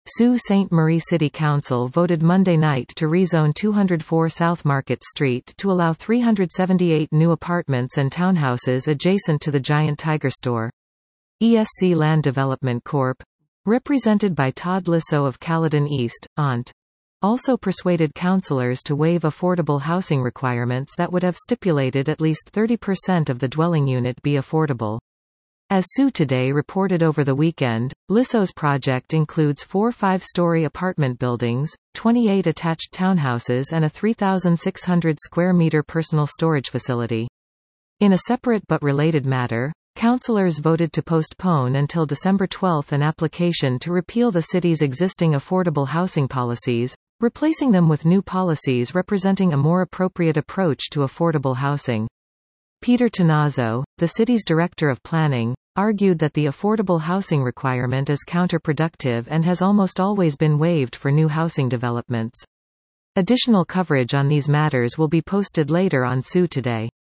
Sault Ste. Marie City Council voted Monday night to rezone 204 South Market Street to allow 378 new apartments and townhouses adjacent to the giant Tiger store. ESC Land Development Corp., represented by Todd Lissow of Caledon East, Ont., also persuaded councillors to waive affordable housing requirements that would have stipulated at least 30% of the dwelling unit be affordable. As Sault Today reported over the weekend, Lissow's project includes 4 5-story apartment buildings, 28 attached townhouses and a 3,600 square meter personal storage facility. In a separate but related matter, councillors voted to postpone until December 12 an application to repeal the city's existing affordable housing policies, replacing them with new policies representing a more appropriate approach to affordable housing. Peter Tanazzo, the city's director of planning, argued that the affordable housing requirement is counterproductive and has almost always been waived for new housing developments. Additional coverage on these matters will be posted later on Sault Today.